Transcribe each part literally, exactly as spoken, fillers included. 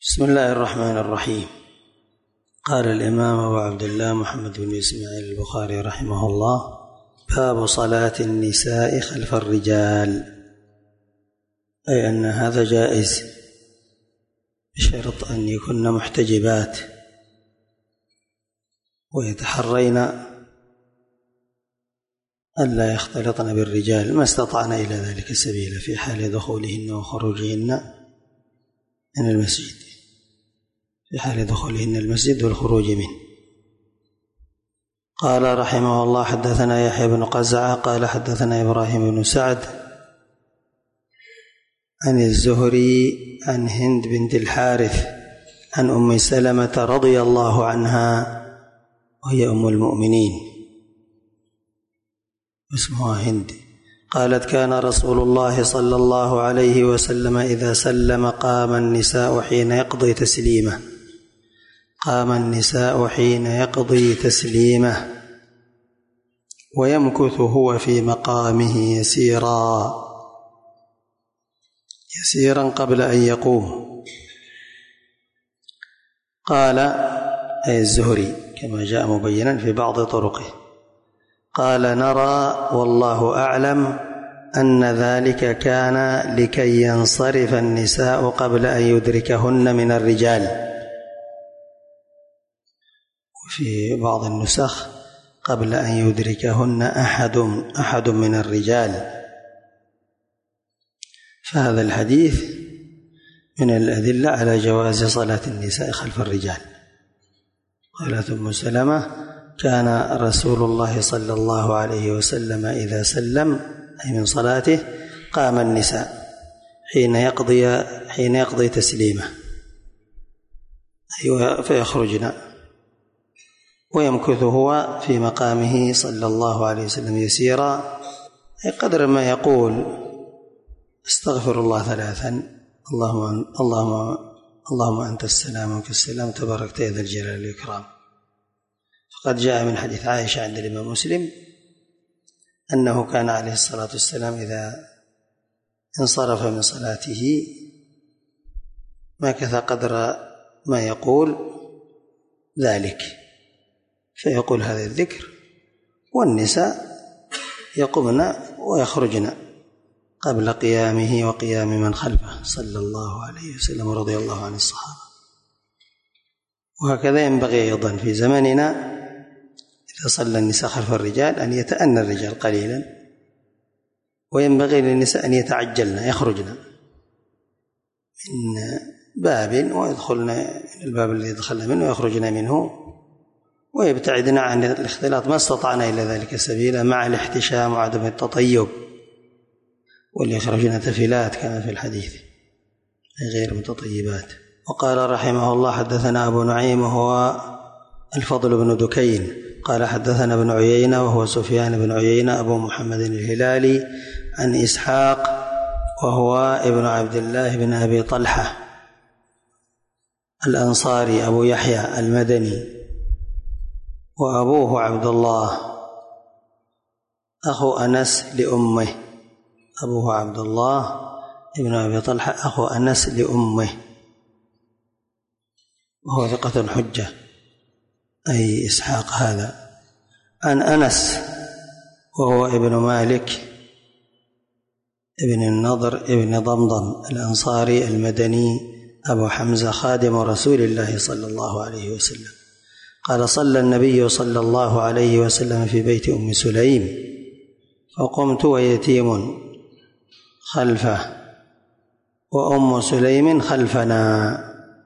بسم الله الرحمن الرحيم. قال الإمام أبو عبد الله محمد بن إسماعيل البخاري رحمه الله: باب صلاة النساء خلف الرجال، أي أن هذا جائز بشرط أن يكن محتجبات ويتحرين ألا يختلطن بالرجال ما استطعن إلى ذلك سبيلا في حال دخولهن وخروجهن من المسجد في حال دخولهن المسجد والخروج منه. قال رحمه الله: حدثنا يحيى بن قزعة قال حدثنا إبراهيم بن سعد عن الزهري عن هند بنت الحارث عن أم سلمة رضي الله عنها وهي أم المؤمنين اسمها هند، قالت: كان رسول الله صلى الله عليه وسلم إذا سلم قام النساء حين يقضي تسليمه قام النساء حين يقضي تسليمه ويمكث هو في مقامه يسيرا يسيرا قبل أن يقوم. قال أي الزهري كما جاء مبينا في بعض طرقه: قال: نرى والله أعلم أن ذلك كان لكي ينصرف النساء قبل أن يدركهن من الرجال، وفي بعض النسخ قبل أن يدركهن أحد أحد من الرجال. فهذا الحديث من الأدلة على جواز صلاة النساء خلف الرجال. قالت أم سلمة: كان رسول الله صلى الله عليه وسلم إذا سلم أي من صلاته قام النساء حين يقضي حين يقضي تسليمه أيوة فيخرجن ويمكث هو في مقامه صلى الله عليه وسلم يسيرا، أي قدر ما يقول: استغفر الله ثلاثا، اللهم اللهم اللهم أنت السلام ومنك السلام تباركت يا ذا الجلال والإكرام. فقد جاء من حديث عائشة عند الإمام مسلم أنه كان عليه الصلاة والسلام إذا انصرف من صلاته مكث قدر ما يقول ذلك، فيقول هذا الذكر والنساء يقومن ويخرجن قبل قيامه وقيام من خلفه صلى الله عليه وسلم رضي الله عن الصحابة. وهكذا ينبغي أيضا في زماننا إذا صلى النساء خلف الرجال أن يتأنى الرجال قليلا، وينبغي للنساء أن يتعجلن يخرجن من باب ويدخلن الباب الذي دخلن منه ويخرجن منه، ويبتعدن عن الاختلاط ما استطعنا إلى ذلك سبيلا مع الاحتشام وعدم التطيب، وليخرجن تفلات كما في الحديث غير متطيبات. وقال رحمه الله: حدثنا أبو نعيم وهو الفضل بن دكين قال حدثنا ابن عيينة وهو سفيان بن عيينة أبو محمد الهلالي عن إسحاق وهو ابن عبد الله بن أبي طلحة الأنصاري أبو يحيى المدني، وأبوه عبد الله أخو أنس لأمه. أبوه عبد الله ابن أبي طلحة أخو أنس لأمه، وهو ثقة حجة أي إسحاق هذا. عن أنس وهو ابن مالك ابن النضر ابن ضمضم الأنصاري المدني أبو حمزة خادم رسول الله صلى الله عليه وسلم. قال: صلى النبي صلى الله عليه وسلم في بيت أم سليم فقمت ويتيم خلفه وأم سليم خلفنا.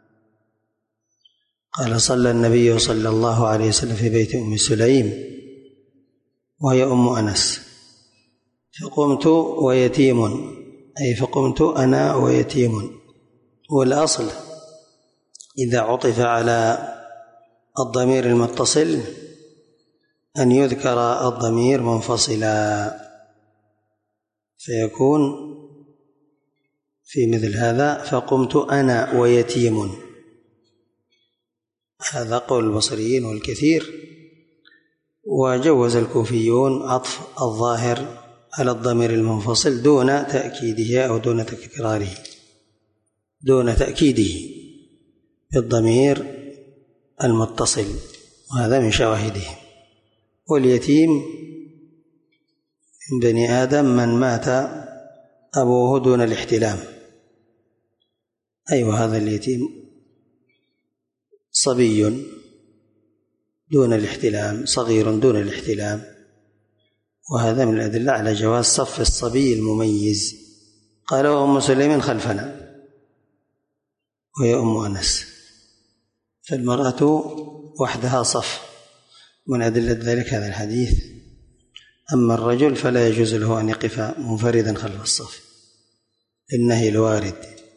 قال: صلى النبي صلى الله عليه وسلم في بيت أم سليم وهي أم أنس فقمت ويتيم أي فقمت أنا ويتيم. والأصل إذا عطف على الضمير المتصل أن يذكر الضمير منفصلا، فيكون في مثل هذا فقمت أنا ويتيم. هذا قول البصريين والكثير، وجوز الكوفيون عطف الظاهر على الضمير المنفصل دون تأكيده أو دون تكراره دون تأكيده بالضمير المتصل، وهذا من شواهدهم. واليتيم من بني آدم من مات أبوه دون الاحتلام، أيوة هذا اليتيم صبي دون الاحتلام، صغير دون الاحتلام، وهذا من الأدلة على جواز صف الصبي المميز. قال وأم سليم خلفنا وهي أم أنس، فالمرأة وحدها صف، من أدلة ذلك هذا الحديث. أما الرجل فلا يجوز له أن يقف منفردا خلف الصف للنهي الوارد.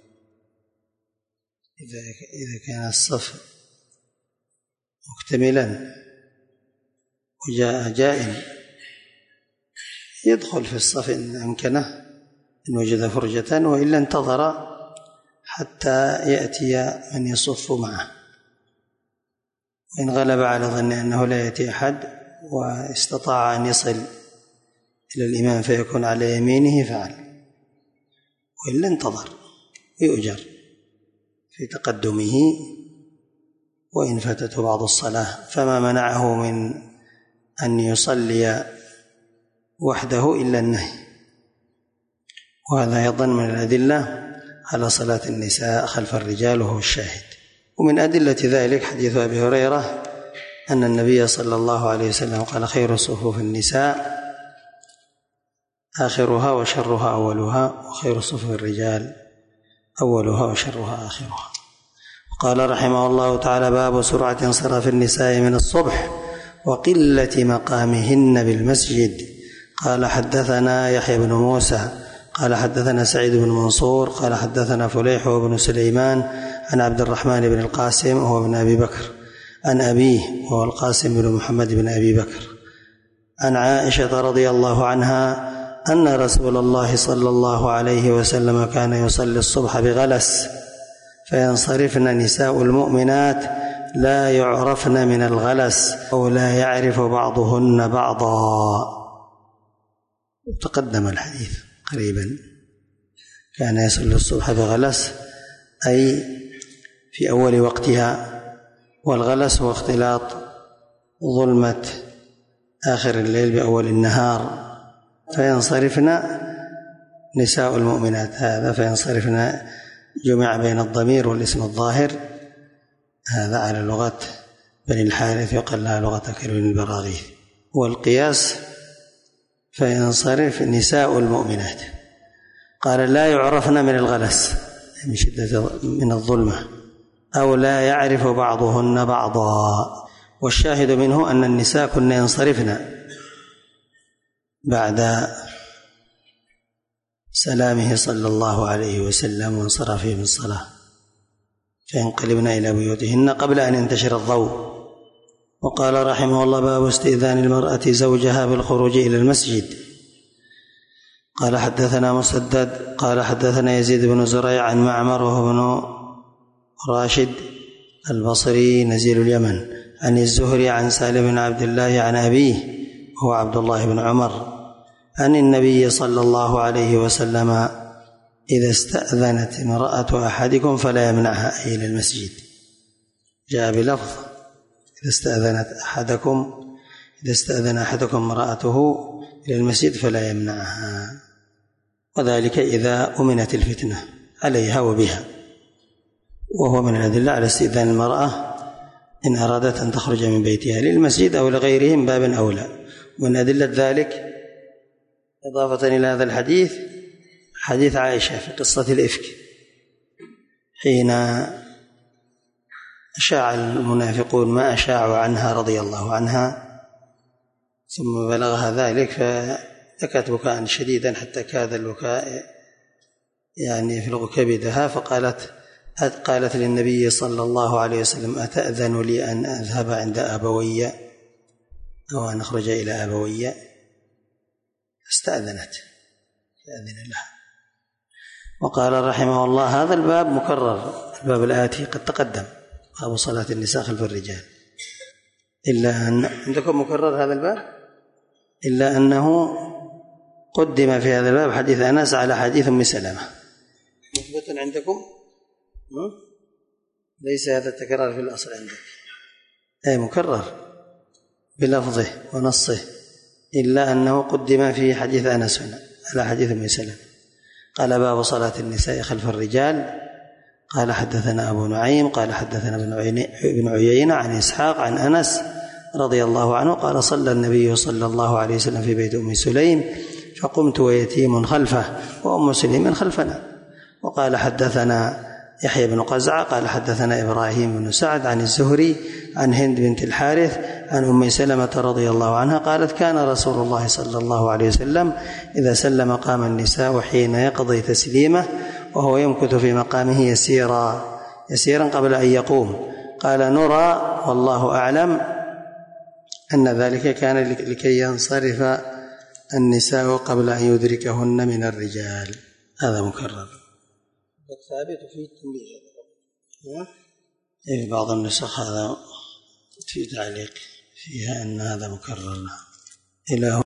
إذا كان الصف مكتملا وجاء جائن يدخل في الصف إن أمكنه، إن وجد فرجة، وإلا انتظر حتى يأتي من يصف معه، وإن غلب على ظن أنه لا يأتي أحد واستطاع أن يصل إلى الإمام فيكون على يمينه فعل، وإلا انتظر يؤجر في تقدمه وإن فاتته بعض الصلاة. فما منعه من أن يصلي وحده إلا النهي، وهذا أيضا من الأدلة على صلاة النساء خلف الرجال وهو الشاهد. ومن أدلة ذلك حديث أبي هريرة أن النبي صلى الله عليه وسلم قال خير صفوف النساء آخرها وشرها أولها، وخير صفوف الرجال أولها وشرها آخرها. قال رحمه الله تعالى باب سرعة انصراف النساء من الصبح وقلة مقامهن بالمسجد. قال حدثنا يحيى بن موسى قال حدثنا سعيد بن منصور قال حدثنا فليح بن سليمان عن عبد الرحمن بن القاسم وهو ابن أبي بكر عن أبيه وهو القاسم بن محمد بن أبي بكر عن عائشة رضي الله عنها أن رسول الله صلى الله عليه وسلم كان يصلي الصبح بغلس فينصرفن نساء المؤمنات لا يعرفن من الغلس أو لا يعرف بعضهن بعضا. تقدم الحديث قريبا، كان يصلي الصبح بغلس أي في أول وقتها، والغلس هو اختلاط ظلمة آخر الليل بأول النهار. فينصرفن نساء المؤمنات، هذا فينصرفن جمع بين الضمير والاسم الظاهر، هذا على لغة بني الحارث يقال لها لغة كلب البراغيث. والقياس فينصرف نساء المؤمنات. قال لا يعرفن من الغلس من شدة من الظلمة أو لا يعرف بعضهن بعضا. والشاهد منه أن النساء كن ينصرفن بعد سلامه صلى الله عليه وسلم وانصرافه من الصلاة فينقلبن إلى بيوتهن قبل أن ينتشر الضوء. وقال رحمه الله باب استئذان المرأة زوجها بالخروج إلى المسجد. قال حدثنا مسدد قال حدثنا يزيد بن زريع عن معمر وهو ابن راشد البصري نزيل اليمن عن الزهري عن سالم بن عبد الله عن أبيه هو عبد الله بن عمر عن النبي صلى الله عليه وسلم إذا استأذنت امرأة أحدكم فلا يمنعها إلى المسجد. جاء بلفظ إذا استأذنت أحدكم إذا استأذن أحدكم امرأته إلى المسجد فلا يمنعها، وذلك إذا أمنت الفتنة عليها وبها، وهو من الأدلة على استئذان المرأة إن أرادت أن تخرج من بيتها للمسجد أو لغيره من باب أولى. ومن أدلة ذلك إضافة إلى هذا الحديث حديث عائشة في قصة الإفك حين أشاع المنافقون ما أشاعوا عنها رضي الله عنها ثم بلغها ذلك فبكت بكاء شديدا حتى كاد البكاء يعني يفلغ كبدها، فقالت قالت للنبي صلى الله عليه وسلم أتأذن لي أن أذهب عند أبوي أو أن أخرج إلى أبوي؟ استأذنت فأذن لها. وقال رحمه الله هذا الباب مكرر، الباب الآتي قد تقدم باب صلاة النساء خلف الرجال، إلا أن عندكم مكرر هذا الباب إلا أنه قدم في هذا الباب حديث أنس على حديث أم سلمة. مثبت عندكم؟ ليس هذا التكرار في الأصل عندك، أي مكرر بلفظه ونصه، إلا أنه قدم في حديث أنس هنا على حديث أم سلمة. قال باب صلاة النساء خلف الرجال. قال حدثنا أبو نعيم قال حدثنا ابن عيينة عن إسحاق عن أنس رضي الله عنه قال صلى النبي صلى الله عليه وسلم في بيت أم سليم فقمت ويتيم خلفه وأم سليم خلفنا. وقال حدثنا يحيى بن قزعة قال حدثنا إبراهيم بن سعد عن الزهري عن هند بنت الحارث عن أم سلمة رضي الله عنها قالت كان رسول الله صلى الله عليه وسلم إذا سلم قام النساء حين يقضي تسليمه وهو يمكث في مقامه يسيرا يسيرا قبل أن يقوم. قال نرى والله أعلم أن ذلك كان لكي ينصرف النساء قبل أن يدركهن من الرجال. هذا مكرر ثابت في التنبيه في بعض النسخ، هذا في تعليق فيها أن هذا مكرر إلى